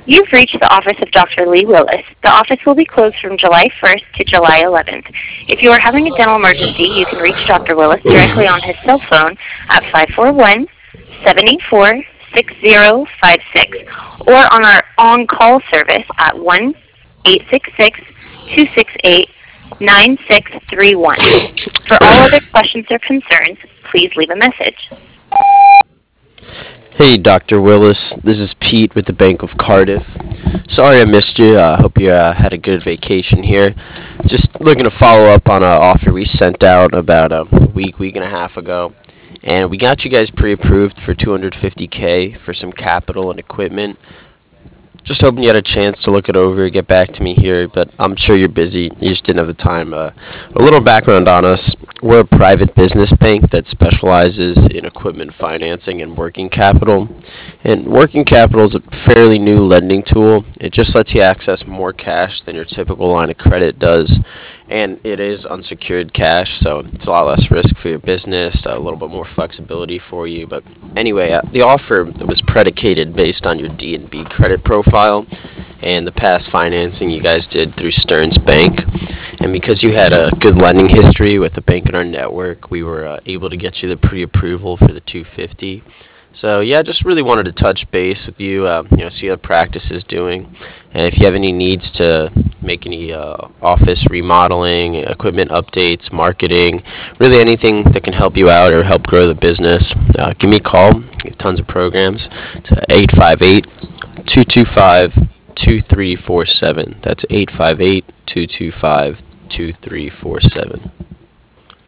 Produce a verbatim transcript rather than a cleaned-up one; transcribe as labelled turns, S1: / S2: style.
S1: You've reached the office of Doctor Lee Willis. The office will be closed from July first to July eleventh. If you are having a dental emergency, you can reach Doctor Willis directly on his cell phone at five four one, seven eight four, six zero five six or on our on-call service at one eight six six, two six eight, nine six three one. For all other questions or concerns, please leave a message.
S2: Hey, Doctor Willis. This is Pete with the Bank of Cardiff. Sorry I missed you. I uh, hope you uh, had a good vacation here. Just looking to follow up on an offer we sent out about a week, week and a half ago. And we got you guys pre-approved for two hundred fifty K for some capital and equipment. Just hoping you had a chance to look it over, get back to me here, but I'm sure you're busy. You just didn't have the time. Uh, a little background on us. We're a private business bank that specializes in equipment financing and working capital. And working capital is a fairly new lending tool. It just lets you access more cash than your typical line of credit does. And it is unsecured cash, so it's a lot less risk for your business, a little bit more flexibility for you. But anyway, uh, the offer was predicated based on your D and B credit profile and the past financing you guys did through Stearns Bank. And because you had a good lending history with the bank in our network, we were uh, able to get you the pre-approval for the two hundred fifty. So yeah, just really wanted to touch base with you, uh, you know, see how the practice is doing, and if you have any needs to make any uh, office remodeling, equipment updates, marketing, really anything that can help you out or help grow the business, uh, give me a call. We have tons of programs. It's eight five eight, two two five, two three four seven. That's eight five eight, two two five, two three four seven.